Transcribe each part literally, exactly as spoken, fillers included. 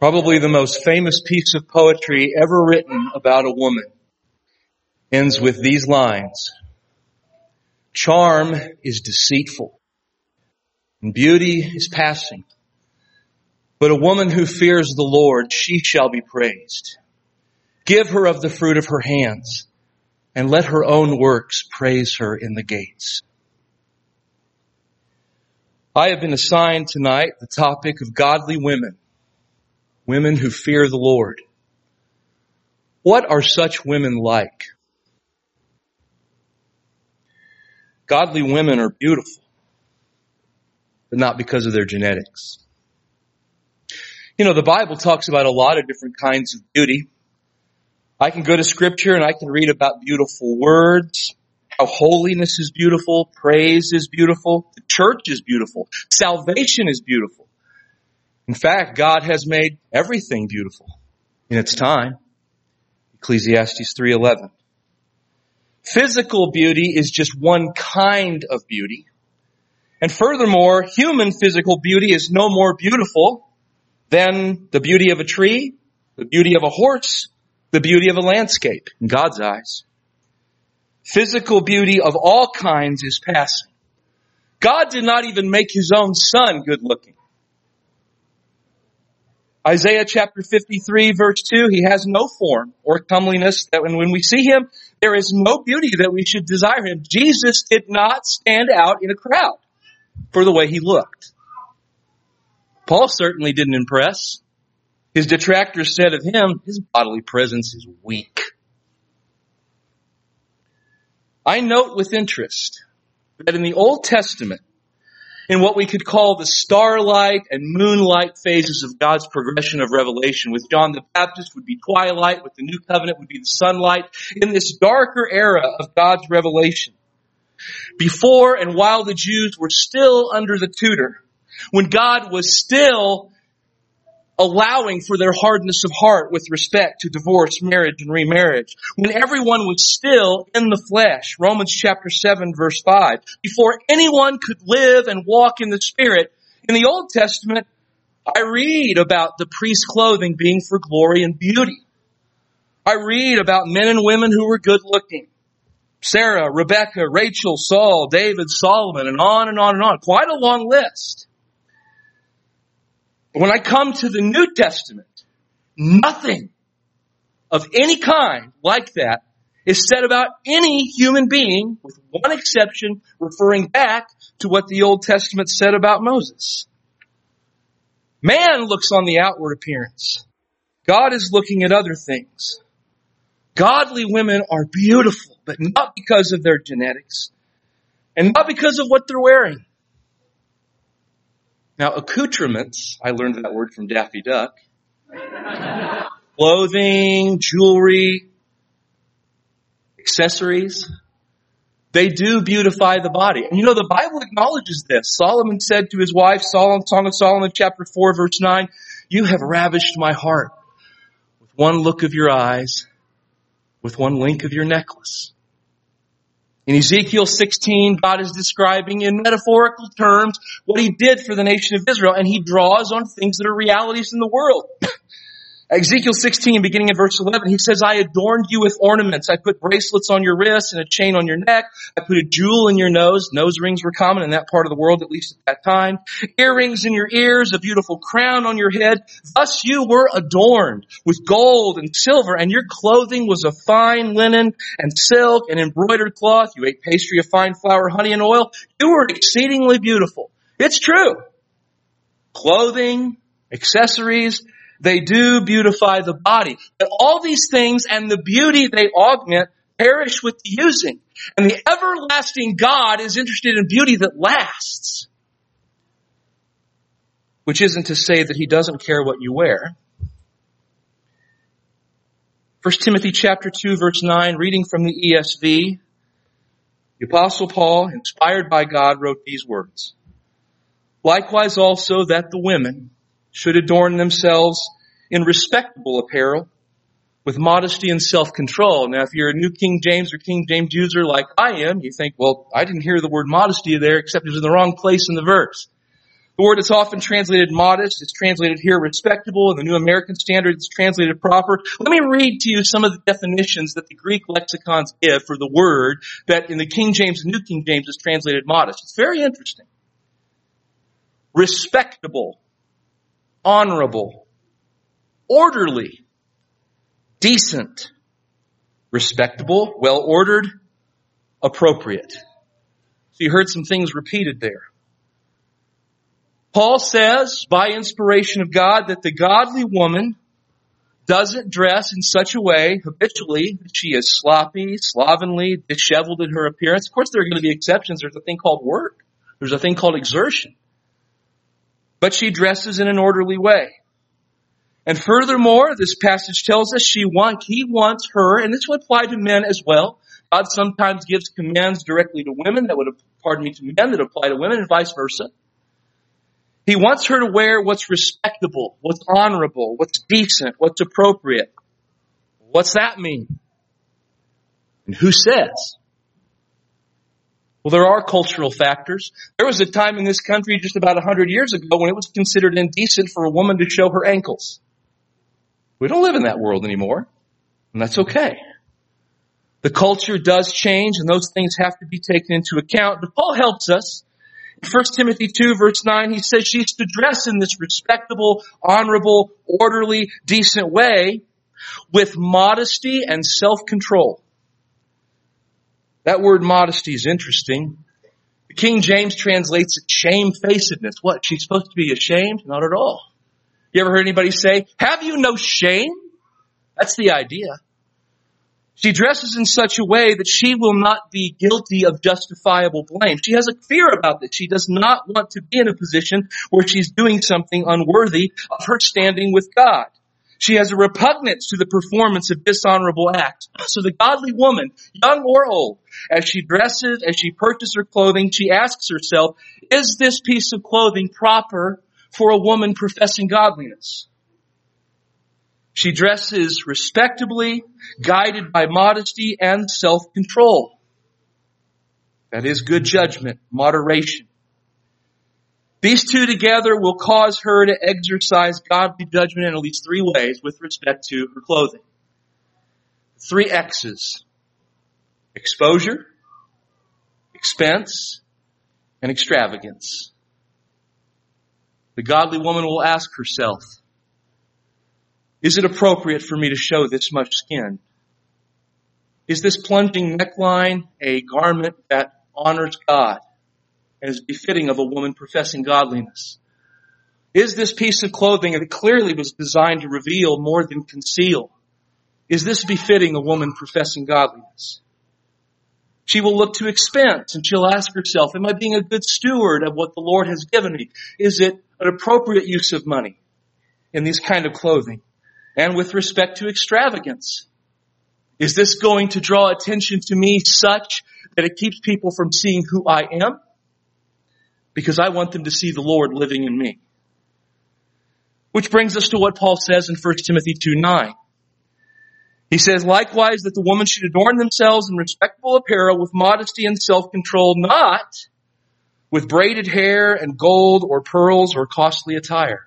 Probably the most famous piece of poetry ever written about a woman ends with these lines. Charm is deceitful, and beauty is passing. But a woman who fears the Lord, she shall be praised. Give her of the fruit of her hands, and let her own works praise her in the gates. I have been assigned tonight the topic of godly women. Women who fear the Lord. What are such women like? Godly women are beautiful, but not because of their genetics. You know, the Bible talks about a lot of different kinds of beauty. I can go to Scripture and I can read about beautiful words, how holiness is beautiful, praise is beautiful, the church is beautiful, salvation is beautiful. In fact, God has made everything beautiful in its time. Ecclesiastes three eleven. Physical beauty is just one kind of beauty. And furthermore, human physical beauty is no more beautiful than the beauty of a tree, the beauty of a horse, the beauty of a landscape in God's eyes. Physical beauty of all kinds is passing. God did not even make His own Son good looking. Isaiah chapter fifty-three verse two, He has no form or comeliness that when, when we see Him, there is no beauty that we should desire Him. Jesus did not stand out in a crowd for the way He looked. Paul certainly didn't impress. His detractors said of Him, His bodily presence is weak. I note with interest that in the Old Testament, in what we could call the starlight and moonlight phases of God's progression of revelation. With John the Baptist would be twilight, with the New Covenant would be the sunlight. In this darker era of God's revelation, before and while the Jews were still under the tutor, when God was still allowing for their hardness of heart with respect to divorce, marriage, and remarriage. When everyone was still in the flesh, Romans chapter seven verse five, before anyone could live and walk in the Spirit, in the Old Testament, I read about the priest's clothing being for glory and beauty. I read about men and women who were good looking. Sarah, Rebecca, Rachel, Saul, David, Solomon, and on and on and on. Quite a long list. When I come to the New Testament, nothing of any kind like that is said about any human being, with one exception, referring back to what the Old Testament said about Moses. Man looks on the outward appearance. God is looking at other things. Godly women are beautiful, but not because of their genetics, and not because of what they're wearing. Now, accoutrements, I learned that word from Daffy Duck. Clothing, jewelry, accessories, they do beautify the body. And you know, the Bible acknowledges this. Solomon said to his wife, Solomon, Song of Solomon, chapter four, verse nine, "You have ravished my heart with one look of your eyes, with one link of your necklace." In Ezekiel sixteen, God is describing in metaphorical terms what He did for the nation of Israel, and He draws on things that are realities in the world. Ezekiel sixteen, beginning in verse eleven, He says, "I adorned you with ornaments. I put bracelets on your wrists and a chain on your neck. I put a jewel in your nose." Nose rings were common in that part of the world, at least at that time. "Earrings in your ears, a beautiful crown on your head. Thus you were adorned with gold and silver, and your clothing was of fine linen and silk and embroidered cloth. You ate pastry of fine flour, honey, and oil. You were exceedingly beautiful." It's true. Clothing, accessories, they do beautify the body. But all these things and the beauty they augment perish with the using. And the everlasting God is interested in beauty that lasts. Which isn't to say that He doesn't care what you wear. First Timothy chapter two, verse nine, reading from the E S V, the Apostle Paul, inspired by God, wrote these words. "Likewise also that the women should adorn themselves in respectable apparel, with modesty and self-control." Now, if you're a New King James or King James user like I am, you think, well, I didn't hear the word modesty there, except it was in the wrong place in the verse. The word that's often translated modest is translated here respectable. In the New American Standard, it's translated proper. Let me read to you some of the definitions that the Greek lexicons give for the word that in the King James and New King James is translated modest. It's very interesting. Respectable, honorable, orderly, decent, respectable, well-ordered, appropriate. So you heard some things repeated there. Paul says, by inspiration of God, that the godly woman doesn't dress in such a way, habitually, that she is sloppy, slovenly, disheveled in her appearance. Of course, there are going to be exceptions. There's a thing called work. There's a thing called exertion. But she dresses in an orderly way. And furthermore, this passage tells us she want, he wants her, and this would apply to men as well. God sometimes gives commands directly to women that would, pardon me, to men that apply to women and vice versa. He wants her to wear what's respectable, what's honorable, what's decent, what's appropriate. What's that mean? And who says? Well, there are cultural factors. There was a time in this country just about a hundred years ago when it was considered indecent for a woman to show her ankles. We don't live in that world anymore, and that's okay. The culture does change, and those things have to be taken into account. But Paul helps us. In First Timothy two, verse nine, he says she's to dress in this respectable, honorable, orderly, decent way with modesty and self-control. That word modesty is interesting. The King James translates it shamefacedness. What? She's supposed to be ashamed? Not at all. You ever heard anybody say, have you no shame? That's the idea. She dresses in such a way that she will not be guilty of justifiable blame. She has a fear about this. She does not want to be in a position where she's doing something unworthy of her standing with God. She has a repugnance to the performance of dishonorable acts. So the godly woman, young or old, as she dresses, as she purchases her clothing, she asks herself, is this piece of clothing proper for a woman professing godliness? She dresses respectably, guided by modesty and self-control. That is good judgment, moderation. These two together will cause her to exercise godly judgment in at least three ways with respect to her clothing. Three X's. Exposure, expense, and extravagance. The godly woman will ask herself, is it appropriate for me to show this much skin? Is this plunging neckline a garment that honors God and is befitting of a woman professing godliness? Is this piece of clothing that clearly was designed to reveal more than conceal? Is this befitting a woman professing godliness? She will look to expense and she'll ask herself, am I being a good steward of what the Lord has given me? Is it an appropriate use of money in this kind of clothing? And with respect to extravagance, is this going to draw attention to me such that it keeps people from seeing who I am? Because I want them to see the Lord living in me. Which brings us to what Paul says in First Timothy two nine. He says, likewise, that the woman should adorn themselves in respectable apparel with modesty and self-control, not with braided hair and gold or pearls or costly attire.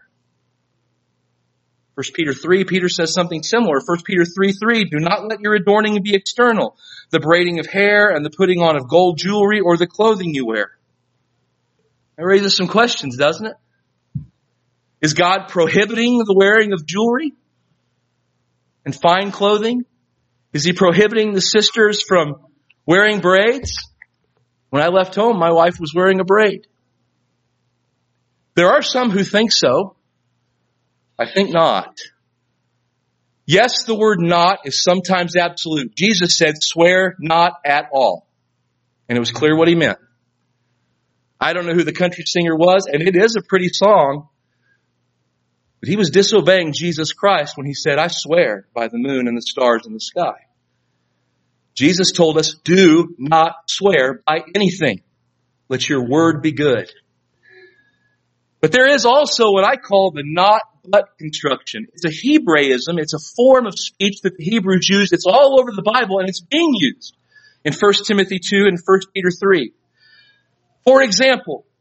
First Peter three, Peter says something similar. First Peter three three, do not let your adorning be external, the braiding of hair and the putting on of gold jewelry or the clothing you wear. That raises some questions, doesn't it? Is God prohibiting the wearing of jewelry and fine clothing? Is he prohibiting the sisters from wearing braids? When I left home, my wife was wearing a braid. There are some who think so. I think not. Yes, the word not is sometimes absolute. Jesus said, swear not at all. And it was clear what he meant. I don't know who the country singer was, and it is a pretty song. But he was disobeying Jesus Christ when he said, I swear by the moon and the stars in the sky. Jesus told us, do not swear by anything. Let your word be good. But there is also what I call the not but construction. It's a Hebraism. It's a form of speech that the Hebrews used. It's all over the Bible, and it's being used in First Timothy two and First Peter three. For example,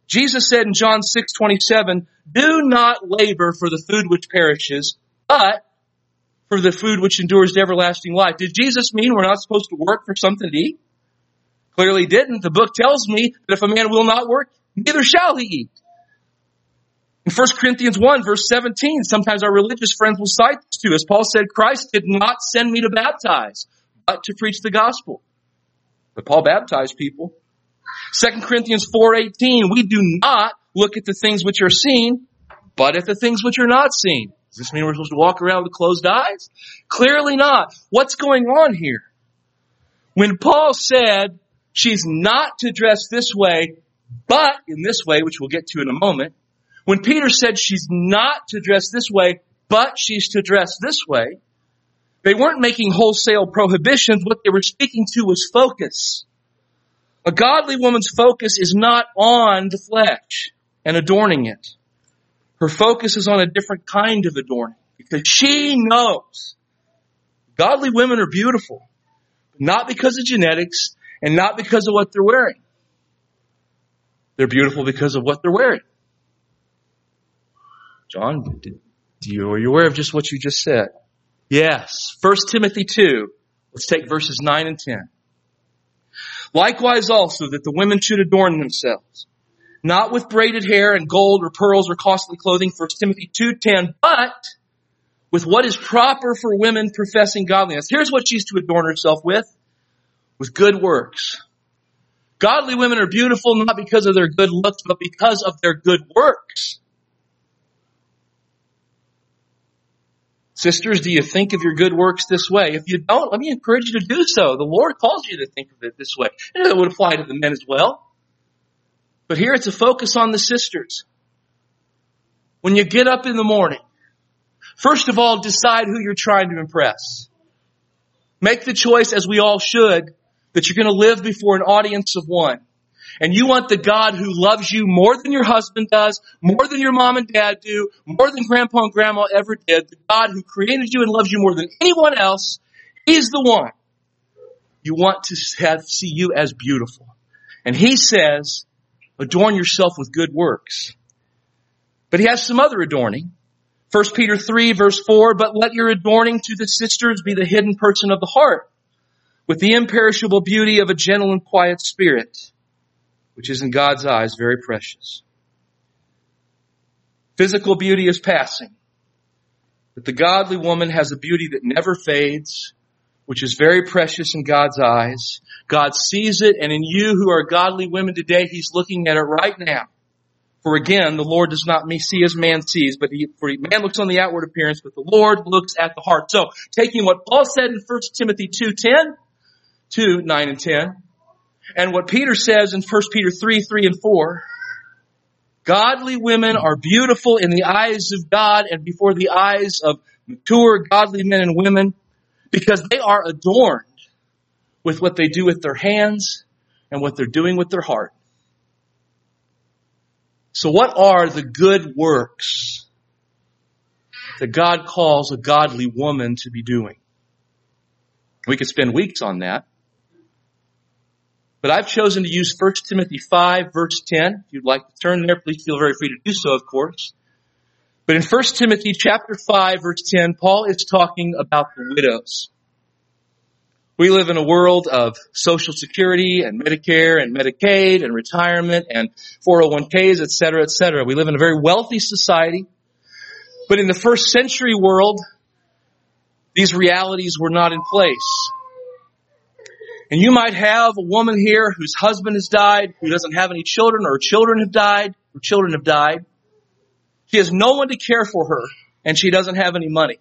Jesus said in John six twenty-seven, do not labor for the food which perishes, but for the food which endures to everlasting life. Did Jesus mean we're not supposed to work for something to eat? Clearly didn't. The book tells me that if a man will not work, neither shall he eat. In First Corinthians one, verse seventeen, sometimes our religious friends will cite this to us. Paul said, Christ did not send me to baptize, but to preach the gospel. But Paul baptized people. Second Corinthians four eighteen, we do not look at the things which are seen, but at the things which are not seen. Does this mean we're supposed to walk around with closed eyes? Clearly not. What's going on here? When Paul said she's not to dress this way, but in this way, which we'll get to in a moment, when Peter said she's not to dress this way, but she's to dress this way, they weren't making wholesale prohibitions. What they were speaking to was focus. A godly woman's focus is not on the flesh and adorning it. Her focus is on a different kind of adorning because she knows godly women are beautiful, not because of genetics and not because of what they're wearing. They're beautiful because of what they're wearing. John, did, do you, are you aware of just what you just said? Yes. First Timothy two. Let's take verses nine and ten. Likewise also that the women should adorn themselves, not with braided hair and gold or pearls or costly clothing, First Timothy two ten, but with what is proper for women professing godliness. Here's what she's to adorn herself with. With good works. Godly women are beautiful not because of their good looks, but because of their good works. Sisters, do you think of your good works this way? If you don't, let me encourage you to do so. The Lord calls you to think of it this way. And it would apply to the men as well. But here it's a focus on the sisters. When you get up in the morning, first of all, decide who you're trying to impress. Make the choice, as we all should, that you're going to live before an audience of one. And you want the God who loves you more than your husband does, more than your mom and dad do, more than grandpa and grandma ever did, the God who created you and loves you more than anyone else, He's the one you want to have, see you as beautiful. And He says, adorn yourself with good works. But He has some other adorning. First Peter three verse four, but let your adorning to the sisters be the hidden person of the heart, with the imperishable beauty of a gentle and quiet spirit, which is in God's eyes very precious. Physical beauty is passing, but the godly woman has a beauty that never fades, which is very precious in God's eyes. God sees it, and in you who are godly women today, He's looking at it right now. For again, the Lord does not see as man sees, but he, for man looks on the outward appearance, but the Lord looks at the heart. So, taking what Paul said in First Timothy two ten, two, nine and ten, and what Peter says in First Peter three, three and four, godly women are beautiful in the eyes of God and before the eyes of mature godly men and women because they are adorned with what they do with their hands and what they're doing with their heart. So what are the good works that God calls a godly woman to be doing? We could spend weeks on that. But I've chosen to use First Timothy five, verse ten. If you'd like to turn there, please feel very free to do so, of course. But in First Timothy chapter five, verse ten, Paul is talking about the widows. We live in a world of Social Security and Medicare and Medicaid and retirement and four oh one k's, et cetera, et cetera. We live in a very wealthy society. But in the first century world, these realities were not in place. And you might have a woman here whose husband has died, who doesn't have any children, or her children have died, her children have died. She has no one to care for her, and she doesn't have any money.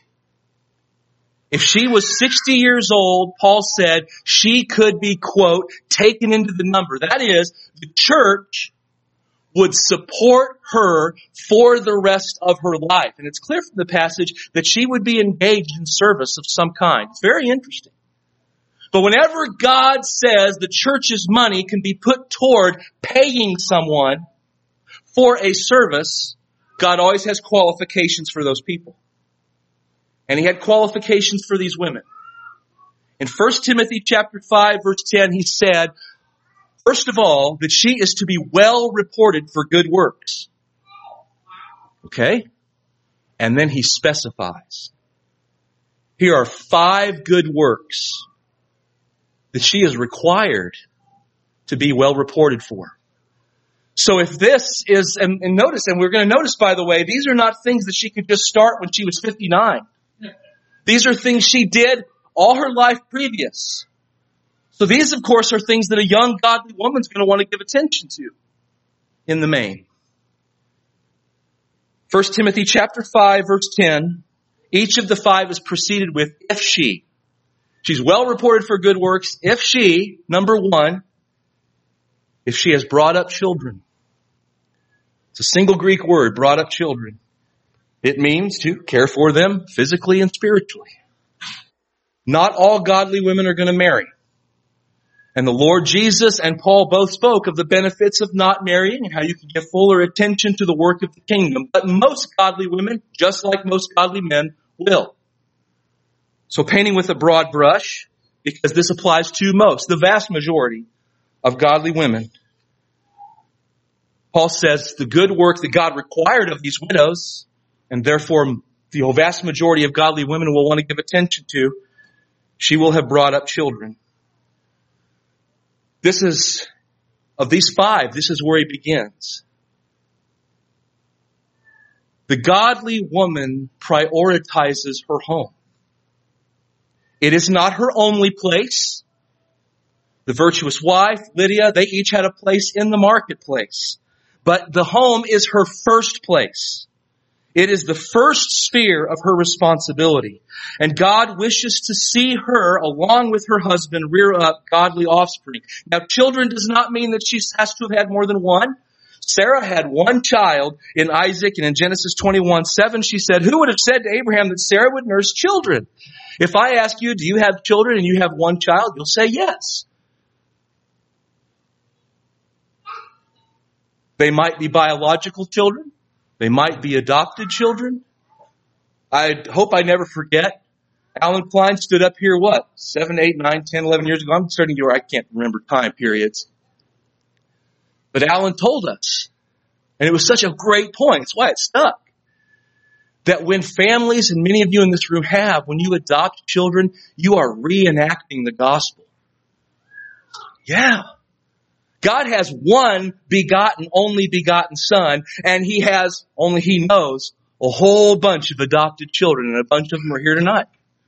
If she was sixty years old, Paul said, she could be, quote, taken into the number. That is, the church would support her for the rest of her life. And it's clear from the passage that she would be engaged in service of some kind. It's very interesting. But whenever God says the church's money can be put toward paying someone for a service, God always has qualifications for those people. And He had qualifications for these women. In First Timothy chapter five, verse ten, he said, First of all, that she is to be well reported for good works. Okay? And then he specifies. Here are five good works that she is required to be well reported for. So if this is, and, and notice, and we're going to notice, by the way, these are not things that she could just start when she was fifty-nine. These are things she did all her life previous. So these, of course, are things that a young godly woman's going to want to give attention to in the main. First Timothy chapter five, verse ten. Each of the five is preceded with if she. She's well reported for good works. If she, number one, if she has brought up children. It's a single Greek word, brought up children. It means to care for them physically and spiritually. Not all godly women are going to marry. And the Lord Jesus and Paul both spoke of the benefits of not marrying and how you can give fuller attention to the work of the kingdom. But most godly women, just like most godly men, will. So painting with a broad brush, because this applies to most, the vast majority of godly women. Paul says the good work that God required of these widows, and therefore the vast majority of godly women will want to give attention to, she will have brought up children. This is, of these five, this is where he begins. The godly woman prioritizes her home. It is not her only place. The virtuous wife, Lydia, they each had a place in the marketplace. But the home is her first place. It is the first sphere of her responsibility. And God wishes to see her, along with her husband, rear up godly offspring. Now, children does not mean that she has to have had more than one. Sarah had one child in Isaac, and in Genesis twenty-one seven, she said, who would have said to Abraham that Sarah would nurse children? If I ask you, do you have children and you have one child? You'll say yes. They might be biological children. They might be adopted children. I hope I never forget. Alan Klein stood up here, what, seven, eight, nine, ten, eleven years ago? I'm starting to, I can't remember time periods. But Alan told us, and it was such a great point, it's why it stuck, that when families, and many of you in this room have, when you adopt children, you are reenacting the gospel. Yeah. God has one begotten, only begotten son, and he has, only he knows, a whole bunch of adopted children, and a bunch of them are here tonight.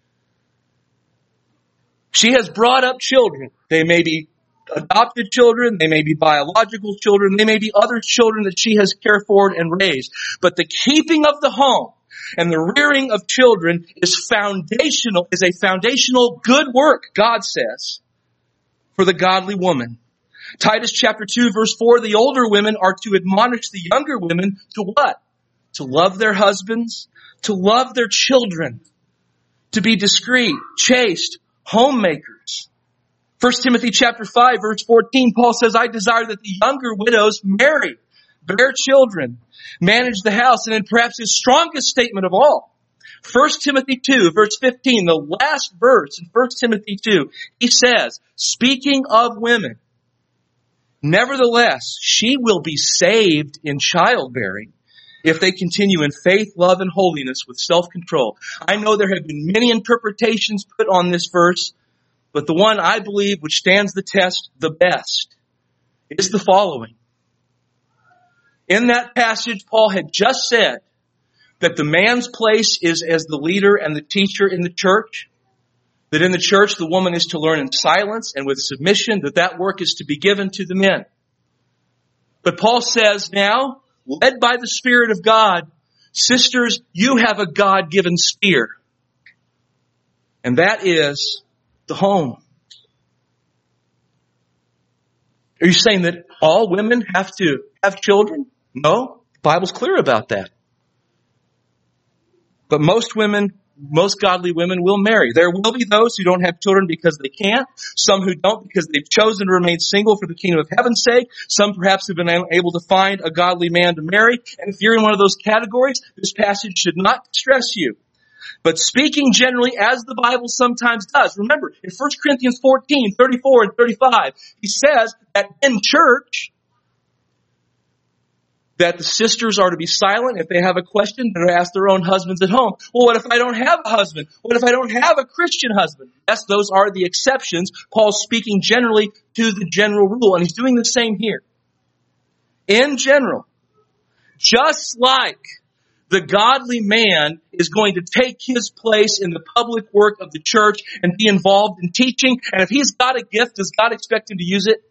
She has brought up children. They may be adopted children, they may be biological children, they may be other children that she has cared for and raised. But the keeping of the home and the rearing of children is foundational, is a foundational good work, God says, for the godly woman. Titus chapter two verse four, the older women are to admonish the younger women to what? To love their husbands, to love their children, to be discreet, chaste, homemakers. First Timothy chapter five verse fourteen, Paul says, I desire that the younger widows marry, bear children, manage the house, and in perhaps his strongest statement of all, First Timothy two verse fifteen, the last verse in First Timothy two, he says, speaking of women, nevertheless, she will be saved in childbearing if they continue in faith, love, and holiness with self-control. I know there have been many interpretations put on this verse, but the one I believe which stands the test the best is the following. In that passage, Paul had just said that the man's place is as the leader and the teacher in the church, that in the church the woman is to learn in silence and with submission, that that work is to be given to the men. But Paul says now, led by the Spirit of God, sisters, you have a God-given sphere. And that is the home. Are you saying that all women have to have children? No, the Bible's clear about that. But most women, most godly women will marry. There will be those who don't have children because they can't. Some who don't because they've chosen to remain single for the kingdom of heaven's sake. Some perhaps have been able to find a godly man to marry. And if you're in one of those categories, this passage should not distress you. But speaking generally, as the Bible sometimes does. Remember, in First Corinthians fourteen, thirty-four and thirty-five, he says that in church, that the sisters are to be silent. If they have a question, they're to ask their own husbands at home. Well, what if I don't have a husband? What if I don't have a Christian husband? Yes, those are the exceptions. Paul's speaking generally to the general rule, and he's doing the same here. In general, just like the godly man is going to take his place in the public work of the church and be involved in teaching, and if he's got a gift, does God expect him to use it?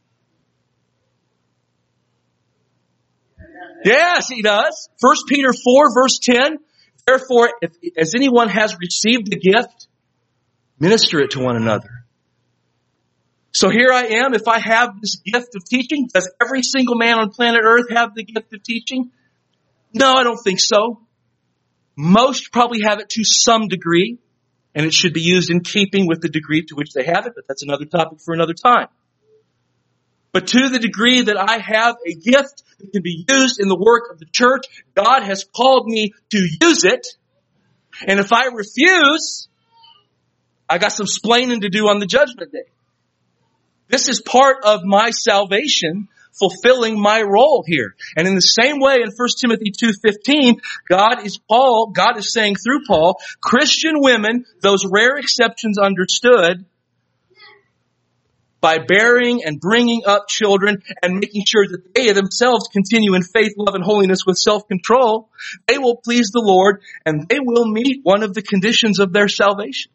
Yes, he does. First Peter four, verse ten. Therefore, if, as anyone has received a gift, minister it to one another. So here I am. If I have this gift of teaching, does every single man on planet Earth have the gift of teaching? No, I don't think so. Most probably have it to some degree, and it should be used in keeping with the degree to which they have it, but that's another topic for another time. But to the degree that I have a gift that can be used in the work of the church, God has called me to use it. And if I refuse, I got some splaining to do on the judgment day. This is part of my salvation, fulfilling my role here. And in the same way, in First Timothy two fifteen, God is Paul, God is saying through Paul, Christian women, those rare exceptions understood, by bearing and bringing up children and making sure that they themselves continue in faith, love, and holiness with self-control, they will please the Lord and they will meet one of the conditions of their salvation.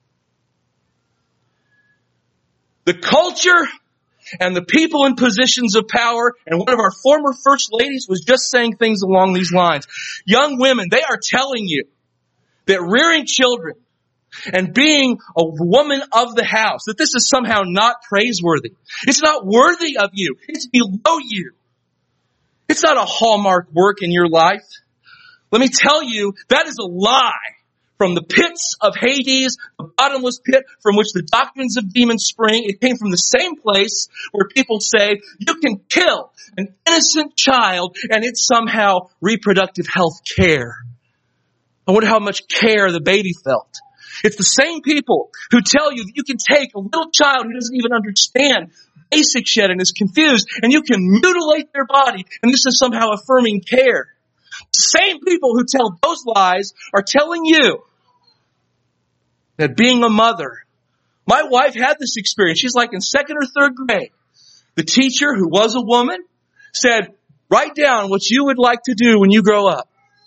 The culture and the people in positions of power, and one of our former first ladies was just saying things along these lines. Young women, they are telling you that rearing children and being a woman of the house, that this is somehow not praiseworthy. It's not worthy of you. It's below you. It's not a hallmark work in your life. Let me tell you, that is a lie from the pits of Hades, the bottomless pit from which the doctrines of demons spring. It came from the same place where people say you can kill an innocent child and it's somehow reproductive health care. I wonder how much care the baby felt. It's the same people who tell you that you can take a little child who doesn't even understand basics yet and is confused, and you can mutilate their body, and this is somehow affirming care. The same people who tell those lies are telling you that being a mother, my wife had this experience. She's like in second or third grade. The teacher, who was a woman, said, write down what you would like to do when you grow up.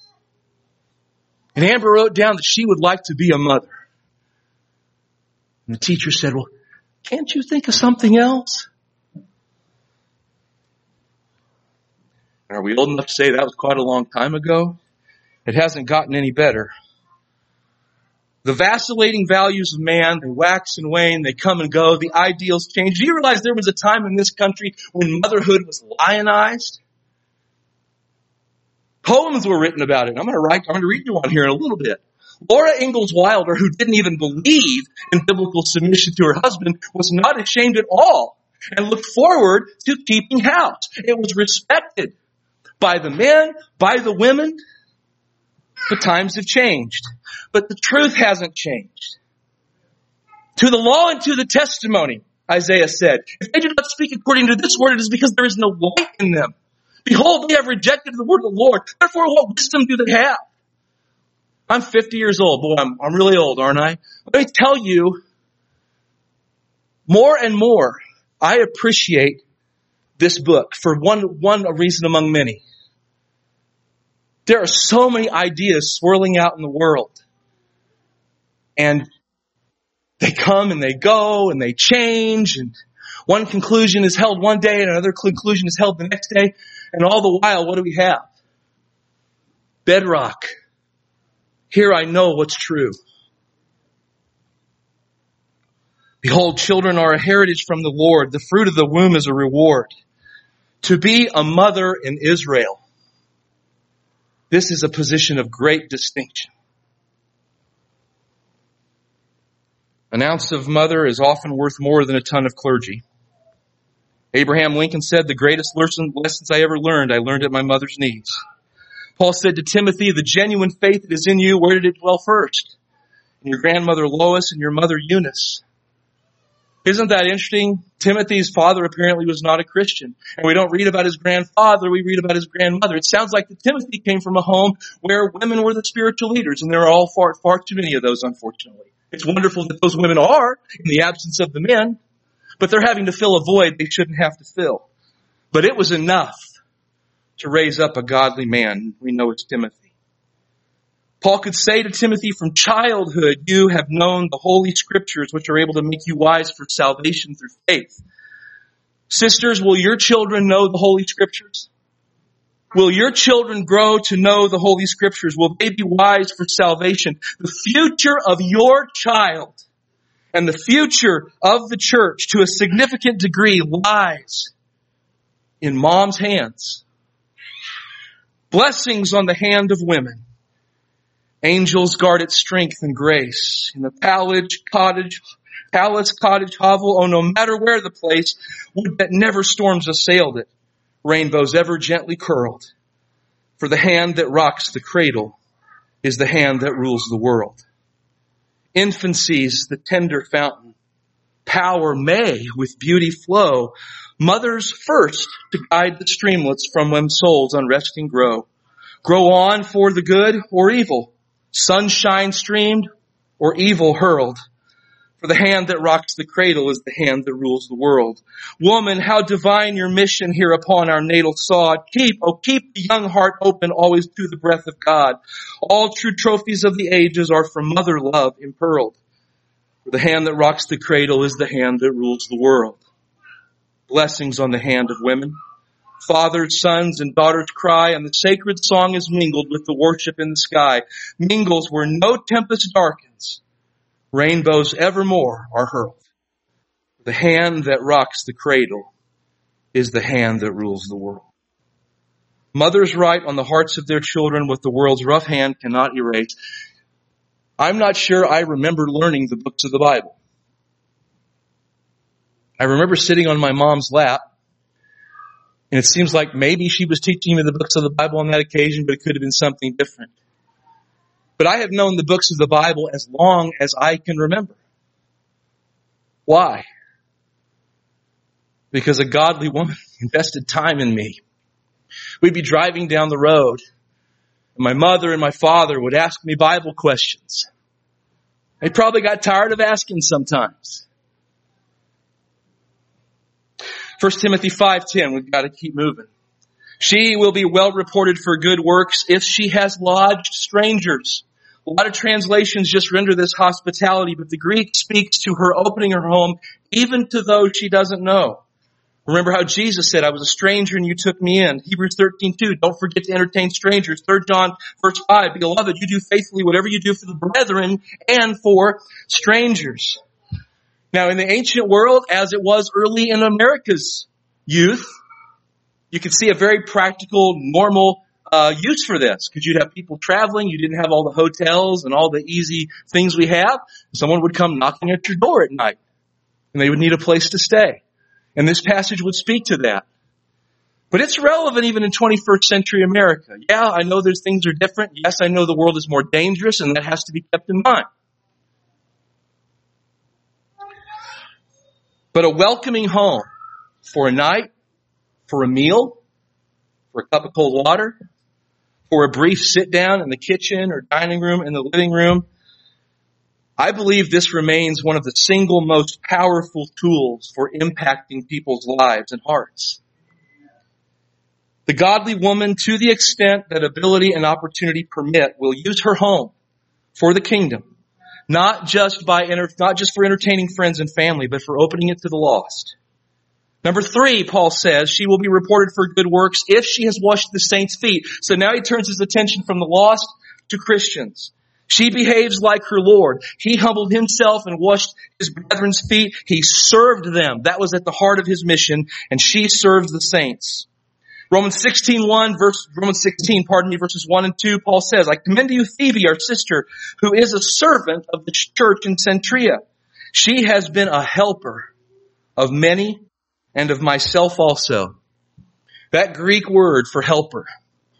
And Amber wrote down that she would like to be a mother. And the teacher said, well, can't you think of something else? Are we old enough to say that was quite a long time ago? It hasn't gotten any better. The vacillating values of man, they wax and wane, they come and go, the ideals change. Do you realize there was a time in this country when motherhood was lionized? Poems were written about it. I'm going to write, I'm going to read you one here in a little bit. Laura Ingalls Wilder, who didn't even believe in biblical submission to her husband, was not ashamed at all and looked forward to keeping house. It was respected by the men, by the women. The times have changed, but the truth hasn't changed. To the law and to the testimony, Isaiah said, if they do not speak according to this word, it is because there is no light in them. Behold, they have rejected the word of the Lord. Therefore, what wisdom do they have? I'm fifty years old. Boy, I'm, I'm really old, aren't I? Let me tell you, more and more, I appreciate this book for one, one reason among many. There are so many ideas swirling out in the world. And they come and they go and they change. And one conclusion is held one day and another conclusion is held the next day. And all the while, what do we have? Bedrock. Here I know what's true. Behold, children are a heritage from the Lord. The fruit of the womb is a reward. To be a mother in Israel, this is a position of great distinction. An ounce of mother is often worth more than a ton of clergy. Abraham Lincoln said, the greatest lessons I ever learned, I learned at my mother's knees. Paul said to Timothy, the genuine faith that is in you, where did it dwell first? In your grandmother Lois and your mother Eunice. Isn't that interesting? Timothy's father apparently was not a Christian. And we don't read about his grandfather, we read about his grandmother. It sounds like that Timothy came from a home where women were the spiritual leaders, and there are all far, far too many of those, unfortunately. It's wonderful that those women are in the absence of the men, but they're having to fill a void they shouldn't have to fill. But it was enough to raise up a godly man. We know it's Timothy. Paul could say to Timothy, from childhood you have known the Holy Scriptures, which are able to make you wise for salvation through faith. Sisters, will your children know the Holy Scriptures? Will your children grow to know the Holy Scriptures? Will they be wise for salvation? The future of your child and the future of the church to a significant degree lies in mom's hands. Blessings on the hand of women. Angels guard its strength and grace. In the palace, cottage, palace, cottage, hovel, oh, no matter where the place, would that never storms assailed it, rainbows ever gently curled. For the hand that rocks the cradle is the hand that rules the world. Infancy's the tender fountain. Power may with beauty flow. Mothers first to guide the streamlets from when souls unresting grow. Grow on for the good or evil. Sunshine streamed or evil hurled. For the hand that rocks the cradle is the hand that rules the world. Woman, how divine your mission here upon our natal sod. Keep, oh keep the young heart open always to the breath of God. All true trophies of the ages are from mother love impearled. For the hand that rocks the cradle is the hand that rules the world. Blessings on the hand of women. Fathers, sons, and daughters cry, and the sacred song is mingled with the worship in the sky. Mingles where no tempest darkens. Rainbows evermore are hurled. The hand that rocks the cradle is the hand that rules the world. Mothers write on the hearts of their children what the world's rough hand cannot erase. I'm not sure I remember learning the books of the Bible. I remember sitting on my mom's lap, and it seems like maybe she was teaching me the books of the Bible on that occasion, but it could have been something different. But I have known the books of the Bible as long as I can remember. Why? Because a godly woman invested time in me. We'd be driving down the road, and my mother and my father would ask me Bible questions. They probably got tired of asking sometimes. First Timothy five ten, we've got to keep moving. She will be well reported for good works if she has lodged strangers. A lot of translations just render this hospitality, but the Greek speaks to her opening her home even to those she doesn't know. Remember how Jesus said, I was a stranger and you took me in. Hebrews thirteen two, don't forget to entertain strangers. Third John verse five, beloved, you do faithfully whatever you do for the brethren and for strangers. Now, in the ancient world, as it was early in America's youth, you could see a very practical, normal uh, use for this. Because you'd have people traveling, you didn't have all the hotels and all the easy things we have. Someone would come knocking at your door at night, and they would need a place to stay. And this passage would speak to that. But it's relevant even in twenty-first century America. Yeah, I know there's things are different. Yes, I know the world is more dangerous, and that has to be kept in mind. But a welcoming home for a night, for a meal, for a cup of cold water, for a brief sit down in the kitchen or dining room, in the living room, I believe this remains one of the single most powerful tools for impacting people's lives and hearts. The godly woman, to the extent that ability and opportunity permit, will use her home for the kingdom. Not just by, not just for entertaining friends and family, but for opening it to the lost. Number three, Paul says, she will be reported for good works if she has washed the saints' feet. So now he turns his attention from the lost to Christians. She behaves like her Lord. He humbled himself and washed his brethren's feet. He served them. That was at the heart of his mission, and she serves the saints. Romans sixteen one, verse, Romans sixteen, pardon me, verses one and two, Paul says, I commend to you Phoebe, our sister, who is a servant of the church in Centria. She has been a helper of many and of myself also. That Greek word for helper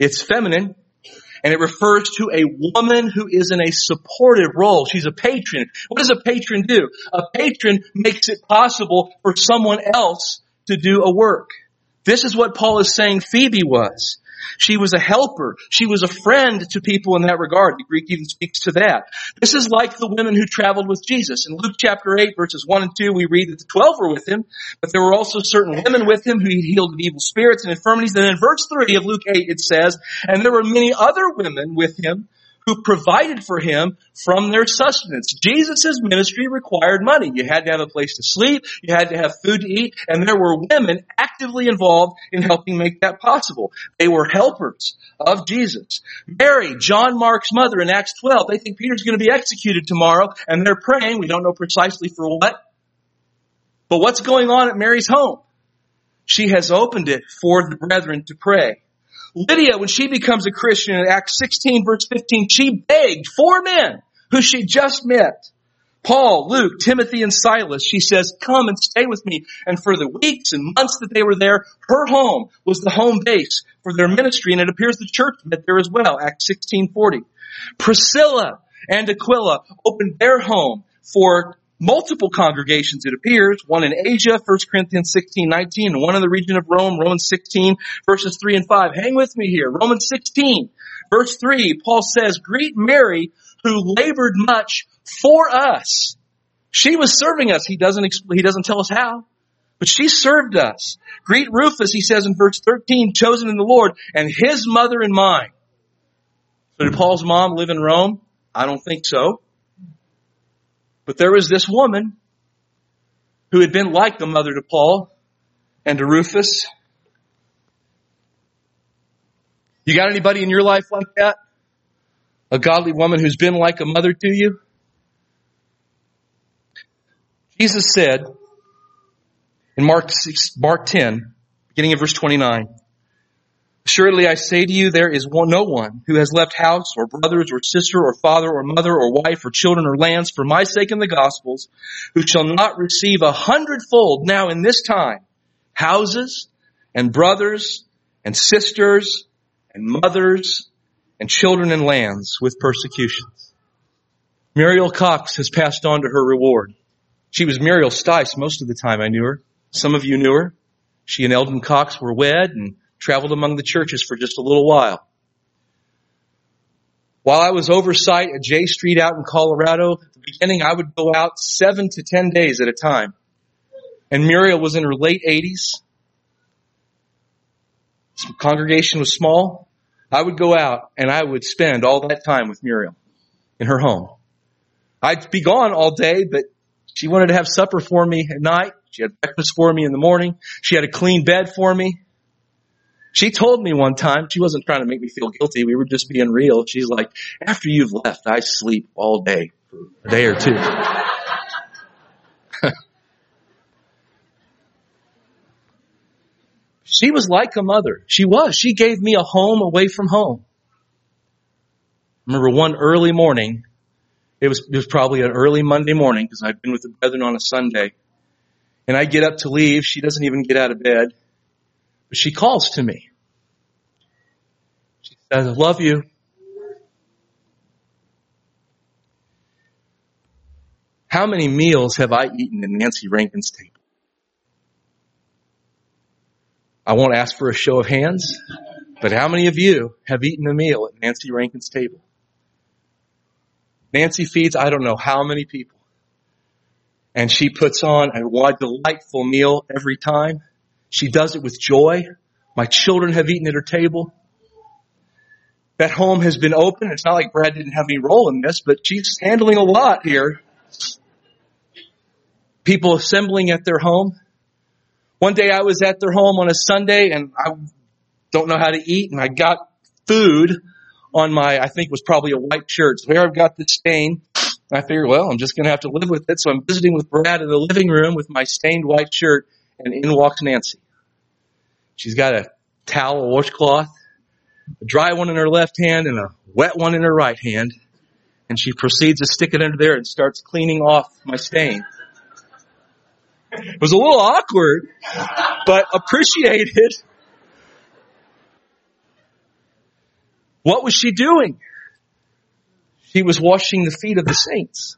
It's feminine, and it refers to a woman who is in a supportive role. She's a patron. What does a patron do? A patron makes it possible for someone else to do a work. This is what Paul is saying Phoebe was. She was a helper. She was a friend to people in that regard. The Greek even speaks to that. This is like the women who traveled with Jesus. In Luke chapter eight, verses one and two, we read that the twelve were with him, but there were also certain women with him who he healed of evil spirits and infirmities. And in verse three of Luke eight, it says, and there were many other women with him who provided for him from their sustenance. Jesus' ministry required money. You had to have a place to sleep. You had to have food to eat. And there were women actively involved in helping make that possible. They were helpers of Jesus. Mary, John Mark's mother in Acts twelve, they think Peter's going to be executed tomorrow. And they're praying. We don't know precisely for what. But what's going on at Mary's home? She has opened it for the brethren to pray. Lydia, when she becomes a Christian in Acts sixteen, verse fifteen, she begged four men who she just met. Paul, Luke, Timothy, and Silas. She says, come and stay with me. And for the weeks and months that they were there, her home was the home base for their ministry. And it appears the church met there as well, Acts sixteen forty. Priscilla and Aquila opened their home for multiple congregations, it appears. One in Asia, First Corinthians sixteen nineteen, and one in the region of Rome, Romans sixteen, verses three and five. Hang with me here. Romans sixteen, verse three, Paul says, greet Mary, who labored much for us. She was serving us. He doesn't, he doesn't tell us how, but she served us. Greet Rufus, he says in verse thirteen, chosen in the Lord, and his mother and mine. So did Paul's mom live in Rome? I don't think so. But there was this woman who had been like a mother to Paul and to Rufus. You got anybody in your life like that? A godly woman who's been like a mother to you? Jesus said in Mark six, Mark ten, beginning of verse twenty-nine, surely I say to you, there is one, no one who has left house or brothers or sister or father or mother or wife or children or lands for my sake and the gospel's, who shall not receive a hundredfold now in this time, houses and brothers and sisters and mothers and children and lands with persecutions. Muriel Cox has passed on to her reward. She was Muriel Stice most of the time I knew her. Some of you knew her. She and Eldon Cox were wed and traveled among the churches for just a little while. While I was oversight at J Street out in Colorado, at the beginning I would go out seven to ten days at a time. And Muriel was in her late eighties. The congregation was small. I would go out and I would spend all that time with Muriel in her home. I'd be gone all day, but she wanted to have supper for me at night. She had breakfast for me in the morning. She had a clean bed for me. She told me one time, she wasn't trying to make me feel guilty. We were just being real. She's like, after you've left, I sleep all day for a day or two. She was like a mother. She was. She gave me a home away from home. I remember one early morning, it was, it was probably an early Monday morning because I'd been with the brethren on a Sunday. And I get up to leave. She doesn't even get out of bed. But she calls to me. She says, I love you. How many meals have I eaten at Nancy Rankin's table? I won't ask for a show of hands, but how many of you have eaten a meal at Nancy Rankin's table? Nancy feeds I don't know how many people. And she puts on a delightful meal every time. She does it with joy. My children have eaten at her table. That home has been open. It's not like Brad didn't have any role in this, but she's handling a lot here. People assembling at their home. One day I was at their home on a Sunday and I don't know how to eat and I got food on my, I think it was probably a white shirt. So here I've got this stain. I figured, well, I'm just going to have to live with it. So I'm visiting with Brad in the living room with my stained white shirt, and in walks Nancy. She's got a towel, a washcloth, a dry one in her left hand and a wet one in her right hand. And she proceeds to stick it under there and starts cleaning off my stain. It was a little awkward, but appreciated. What was she doing? She was washing the feet of the saints.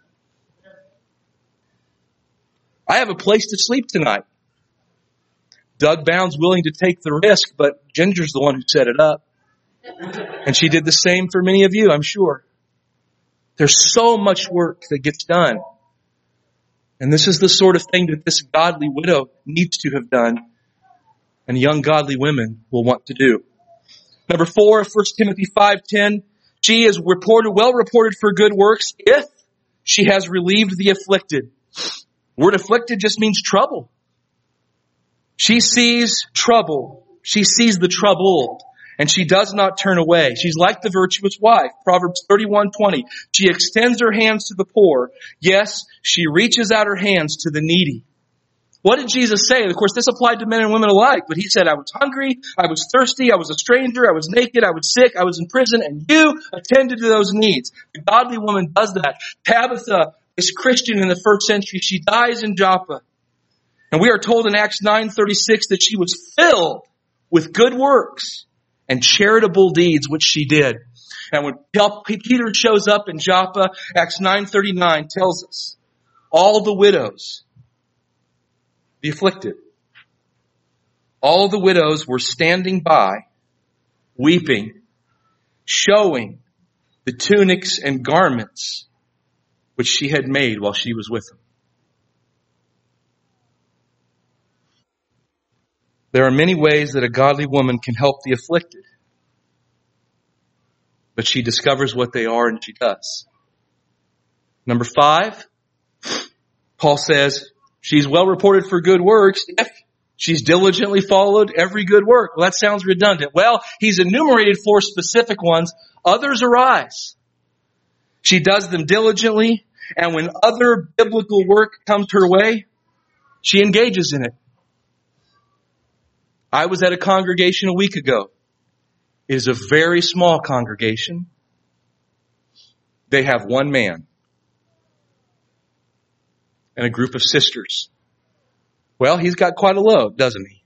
I have a place to sleep tonight. Doug Bound's willing to take the risk, but Ginger's the one who set it up. And she did the same for many of you, I'm sure. There's so much work that gets done. And this is the sort of thing that this godly widow needs to have done, and young godly women will want to do. Number four, First Timothy five ten, she is reported, well reported for good works if she has relieved the afflicted. Word afflicted just means trouble. She sees trouble. She sees the troubled, and she does not turn away. She's like the virtuous wife. Proverbs thirty-one twenty. She extends her hands to the poor. Yes, she reaches out her hands to the needy. What did Jesus say? Of course, this applied to men and women alike, but he said, I was hungry, I was thirsty, I was a stranger, I was naked, I was sick, I was in prison, and you attended to those needs. The godly woman does that. Tabitha is Christian in the first century. She dies in Joppa. And we are told in Acts nine thirty-six that she was filled with good works and charitable deeds, which she did. And when Peter shows up in Joppa, Acts nine thirty-nine tells us, all the widows, the afflicted, all the widows were standing by, weeping, showing the tunics and garments which she had made while she was with them. There are many ways that a godly woman can help the afflicted, but she discovers what they are and she does. Number five, Paul says she's well reported for good works if she's diligently followed every good work. Well, that sounds redundant. Well, he's enumerated four specific ones. Others arise. She does them diligently, and when other biblical work comes her way, she engages in it. I was at a congregation a week ago. It is a very small congregation. They have one man and a group of sisters. Well, he's got quite a load, doesn't he?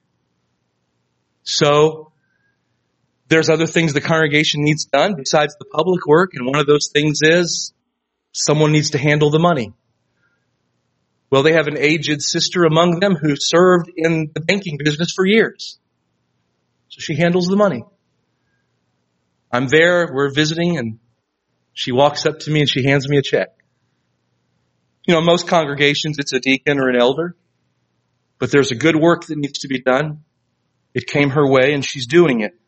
So there's other things the congregation needs done besides the public work, and one of those things is someone needs to handle the money. Well, they have an aged sister among them who served in the banking business for years. So she handles the money. I'm there, we're visiting, and she walks up to me and she hands me a check. You know, most congregations it's a deacon or an elder, but there's a good work that needs to be done. It came her way and she's doing it.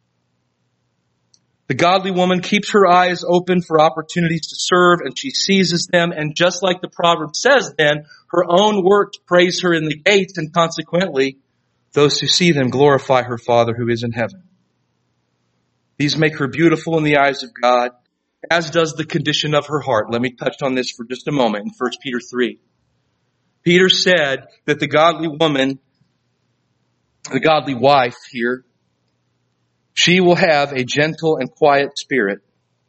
The godly woman keeps her eyes open for opportunities to serve, and she seizes them. And just like the proverb says then, her own works praise her in the gates, and consequently, those who see them glorify her Father who is in heaven. These make her beautiful in the eyes of God, as does the condition of her heart. Let me touch on this for just a moment in First Peter three. Peter said that the godly woman, the godly wife here, she will have a gentle and quiet spirit.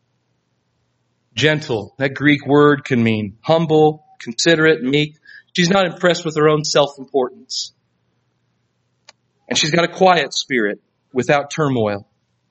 Gentle, that Greek word can mean humble, considerate, meek. She's not impressed with her own self-importance. And she's got a quiet spirit without turmoil.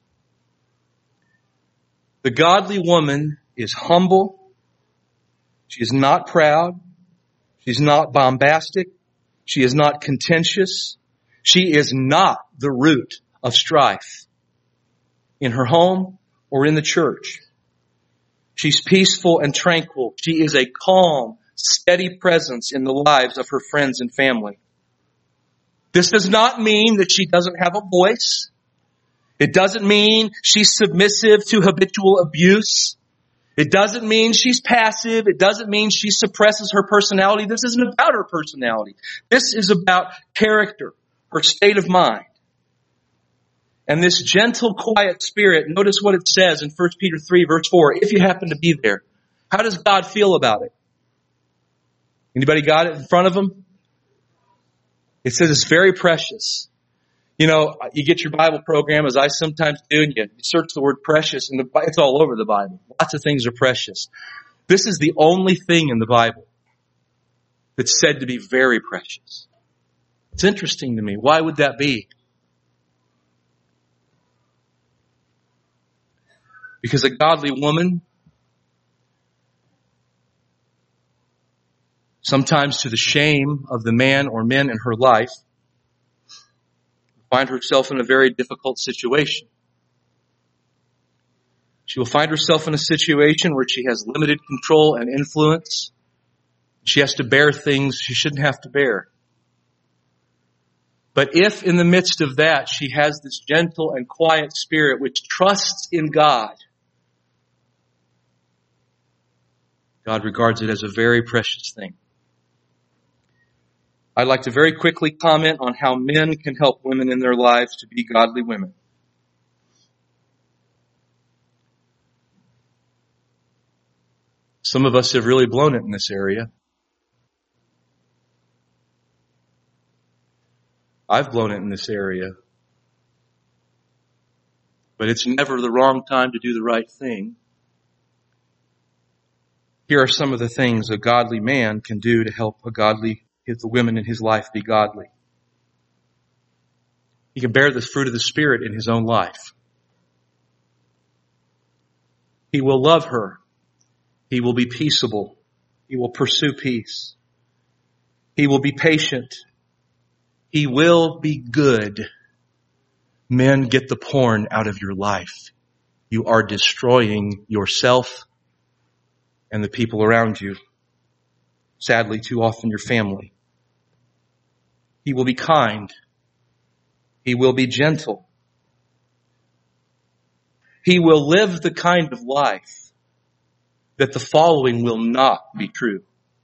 The godly woman is humble. She is not proud. She's not bombastic. She is not contentious. She is not the root of strife in her home or in the church. She's peaceful and tranquil. She is a calm, steady presence in the lives of her friends and family. This does not mean that she doesn't have a voice. It doesn't mean she's submissive to habitual abuse. It doesn't mean she's passive. It doesn't mean she suppresses her personality. This isn't about her personality. This is about character, her state of mind. And this gentle, quiet spirit, notice what it says in First Peter three, verse four, if you happen to be there. How does God feel about it? Anybody got it in front of them? It says it's very precious. You know, you get your Bible program, as I sometimes do, and you search the word precious, and the, it's all over the Bible. Lots of things are precious. This is the only thing in the Bible that's said to be very precious. It's interesting to me. Why would that be? Because a godly woman, sometimes to the shame of the man or men in her life, will find herself in a very difficult situation. She will find herself in a situation where she has limited control and influence. She has to bear things she shouldn't have to bear. But if in the midst of that she has this gentle and quiet spirit which trusts in God, God regards it as a very precious thing. I'd like to very quickly comment on how men can help women in their lives to be godly women. Some of us have really blown it in this area. I've blown it in this area. But it's never the wrong time to do the right thing. Here are some of the things a godly man can do to help a godly, the women in his life be godly. He can bear the fruit of the Spirit in his own life. He will love her. He will be peaceable. He will pursue peace. He will be patient. He will be good. Men, get the porn out of your life. You are destroying yourself and the people around you. Sadly, too often your family. He will be kind. He will be gentle. He will live the kind of life that the following will not be true.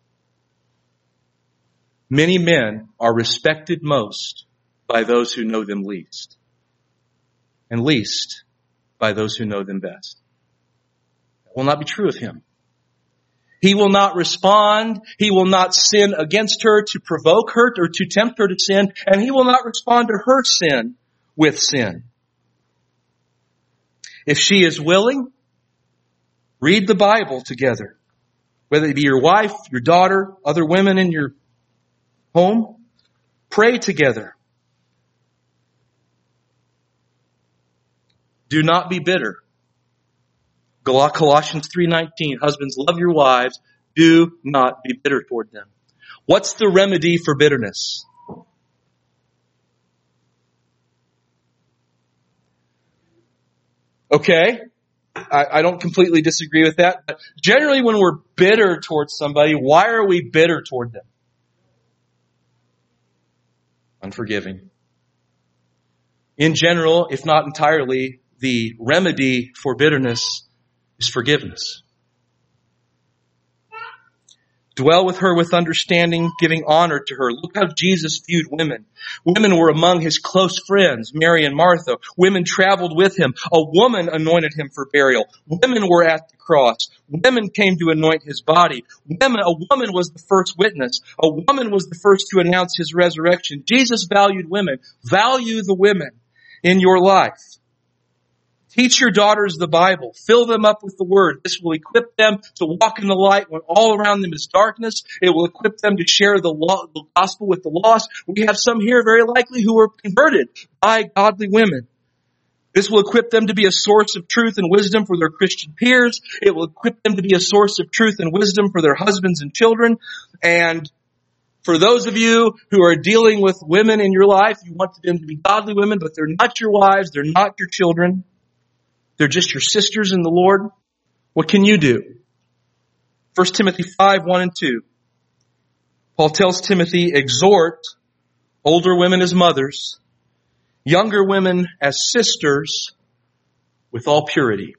Many men are respected most by those who know them least, and least by those who know them best. That will not be true of him. He will not respond. He will not sin against her to provoke her or to tempt her to sin, and he will not respond to her sin with sin. If she is willing, read the Bible together. Whether it be your wife, your daughter, other women in your home, pray together. Do not be bitter. Colossians three nineteen, husbands, love your wives. Do not be bitter toward them. What's the remedy for bitterness? Okay. I, I don't completely disagree with that. But generally when we're bitter towards somebody, why are we bitter toward them? Unforgiving. In general, if not entirely, the remedy for bitterness is forgiveness. Dwell with her with understanding, giving honor to her. Look how Jesus viewed women. Women were among his close friends, Mary and Martha. Women traveled with him. A woman anointed him for burial. Women were at the cross. Women came to anoint his body. Women, a woman was the first witness. A woman was the first to announce his resurrection. Jesus valued women. Value the women in your life. Teach your daughters the Bible. Fill them up with the Word. This will equip them to walk in the light when all around them is darkness. It will equip them to share the, law, the gospel with the lost. We have some here very likely who were converted by godly women. This will equip them to be a source of truth and wisdom for their Christian peers. It will equip them to be a source of truth and wisdom for their husbands and children. And for those of you who are dealing with women in your life, you want them to be godly women, but they're not your wives, they're not your children. They're just your sisters in the Lord. What can you do? First Timothy five, one and two. Paul tells Timothy, exhort older women as mothers, younger women as sisters, with all purity.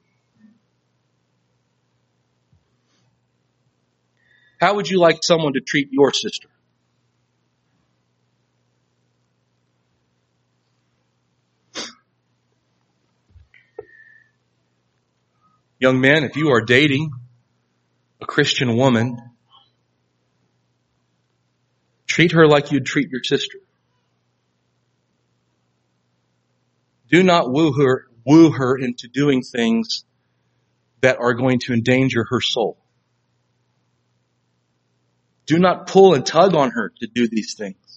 How would you like someone to treat your sister? Young men, if you are dating a Christian woman, treat her like you'd treat your sister. Do not woo her, woo her into doing things that are going to endanger her soul. Do not pull and tug on her to do these things.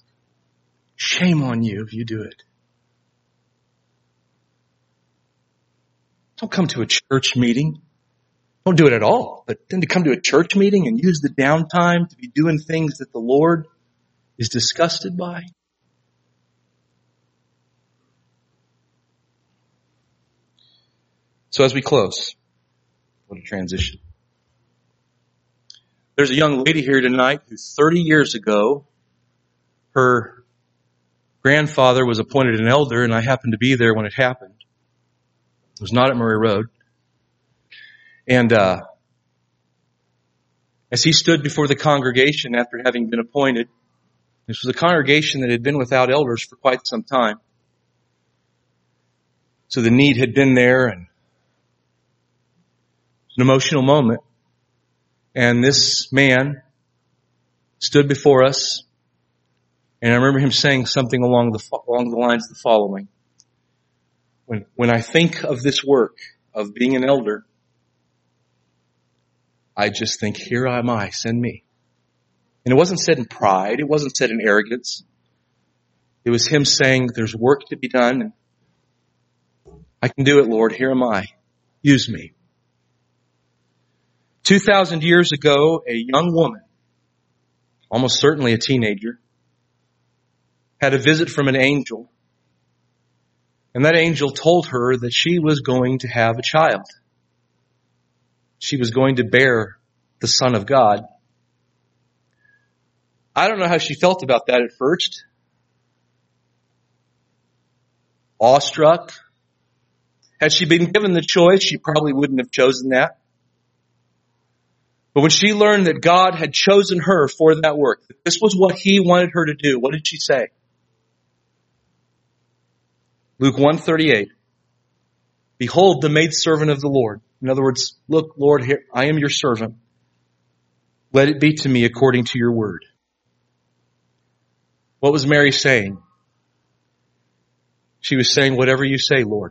Shame on you if you do it. Don't come to a church meeting. Don't do it at all. But then to come to a church meeting and use the downtime to be doing things that the Lord is disgusted by. So as we close, what a transition. There's a young lady here tonight who thirty years ago, her grandfather was appointed an elder, and I happened to be there when it happened. It was not at Murray Road. And uh, as he stood before the congregation after having been appointed, this was a congregation that had been without elders for quite some time. So the need had been there, and it was an emotional moment. And this man stood before us, and I remember him saying something along the along the lines of the following. When, when I think of this work of being an elder, I just think, here am I, send me. And it wasn't said in pride. It wasn't said in arrogance. It was him saying, there's work to be done. And I can do it, Lord. Here am I. Use me. Two thousand years ago, a young woman, almost certainly a teenager, had a visit from an angel. And that angel told her that she was going to have a child. She was going to bear the Son of God. I don't know how she felt about that at first. Awestruck. Had she been given the choice, she probably wouldn't have chosen that. But when she learned that God had chosen her for that work, that this was what He wanted her to do, what did she say? Luke one thirty-eight. Behold the maidservant of the Lord. In other words, look, Lord, here, I am your servant. Let it be to me according to your word. What was Mary saying? She was saying, whatever you say, Lord.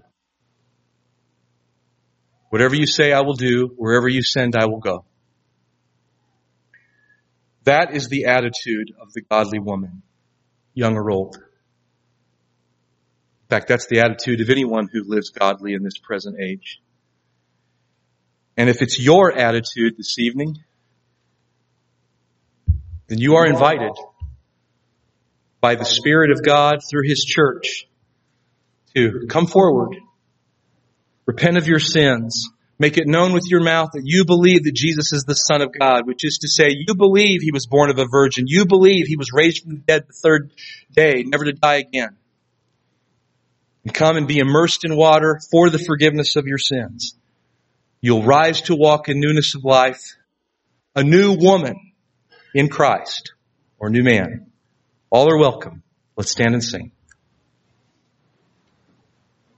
Whatever you say, I will do. Wherever you send, I will go. That is the attitude of the godly woman, young or old. In fact, that's the attitude of anyone who lives godly in this present age. And if it's your attitude this evening, then you are invited by the Spirit of God through His church to come forward, repent of your sins, make it known with your mouth that you believe that Jesus is the Son of God, which is to say you believe He was born of a virgin, you believe He was raised from the dead the third day, never to die again. And come and be immersed in water for the forgiveness of your sins. You'll rise to walk in newness of life, a new woman in Christ, or new man. All are welcome. Let's stand and sing.